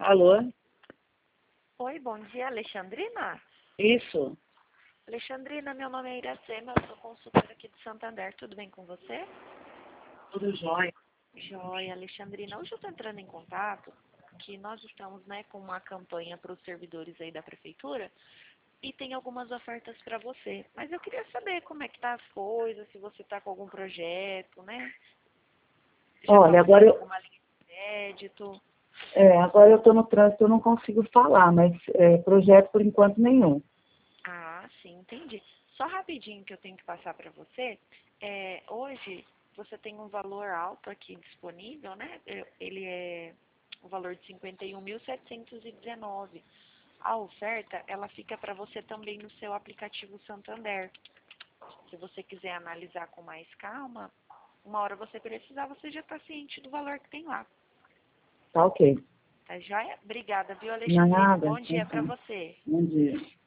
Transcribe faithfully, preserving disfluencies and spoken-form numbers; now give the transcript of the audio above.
Alô? Oi, bom dia, Alexandrina? Isso? Alexandrina, meu nome é Iracema, eu sou consultora aqui de Santander, tudo bem com você? Tudo jóia. Joia, Alexandrina, hoje eu estou entrando em contato, que nós estamos, né, com uma campanha para os servidores aí da prefeitura e tem algumas ofertas para você. Mas eu queria saber como é que tá as coisas, se você está com algum projeto, né? Já Olha, tá agora usando eu, alguma linha de crédito? é, agora eu estou no trânsito, eu não consigo falar, mas é, projeto por enquanto nenhum. Ah, sim, entendi. Só rapidinho que eu tenho que passar para você. É, hoje você tem um valor alto aqui disponível, né? Eu- Ele é o valor de cinquenta e um mil setecentos e dezenove. A oferta, ela fica para você também no seu aplicativo Santander. Se você quiser analisar com mais calma, uma hora você precisar, você já está ciente do valor que tem lá. Tá ok. Tá joia? Obrigada, viu, Alexandrina? Nada, Bom dia para então. você. Bom dia.